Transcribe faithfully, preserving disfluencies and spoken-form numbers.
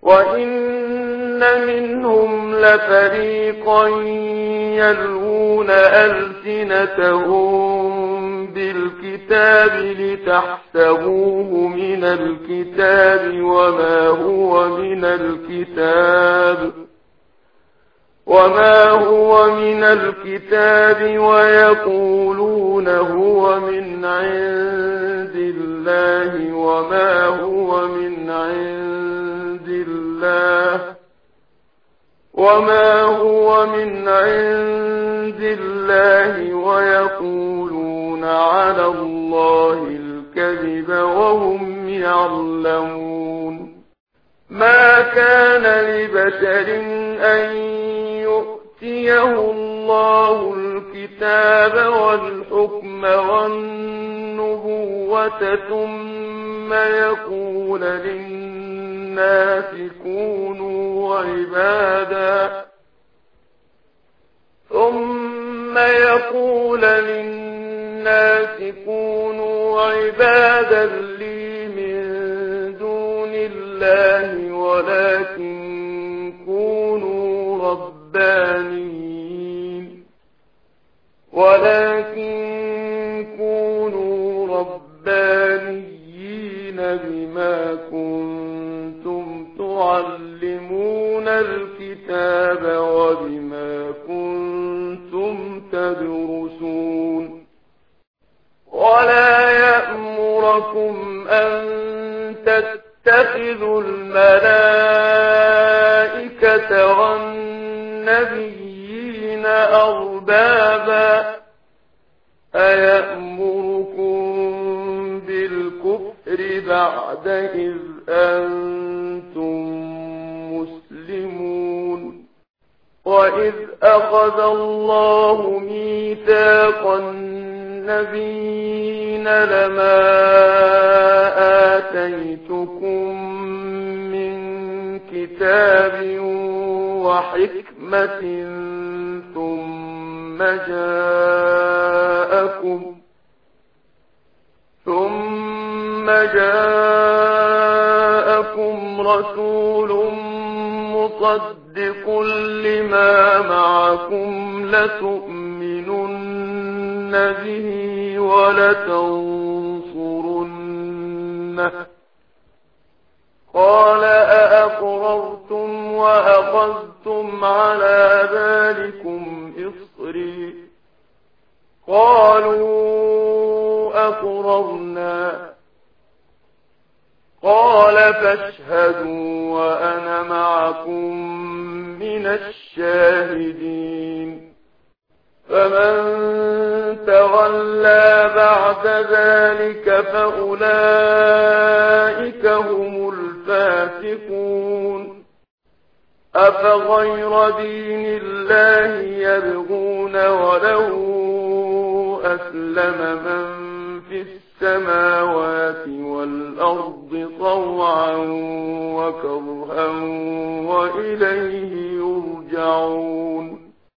وإن منهم لفريقا يلوون ألسنتهم بالكتاب لتحسبوه من الكتاب وما هو من الكتاب وما هو من الكتاب ويقولون هو من عند الله وما هو من عند الله وما هو من عند الله ويقولون على الله الكذب وهم يعلمون. ما كان لبشر أن يؤتيه الله الكتاب والحكم والنبوة ثم يقول للناس كونوا عبادا ثم يقول للناس كونوا عبادا لي من دون الله ولكن كونوا ربانيين ولكن كونوا ربانيين بما كنتم تعلمون الكتاب وبما كنتم تدرسون. ولا يأمركم أن تتخذوا الملائكة والنبيين أربابا أيأمركم بالكفر بعد إذ أنتم مسلمون. وإذ أخذ الله ميثاق النبيين لما آتيتكم من كتاب وحكمة ثم جاءكم ثم جاءكم رسول مصدق لما معكم لتؤمنن به ولتنصرنه قال أأقررتم وأخذتم على ذلكم إصري قالوا أقررنا قال فاشهدوا وأنا معكم من الشاهدين. فمن تولى بعد ذلك فأولئك هم الفاسقون. أفغير دين الله يبغون وله أسلم من في السماوات والأرض طوعا وكرها وإليه يرجعون.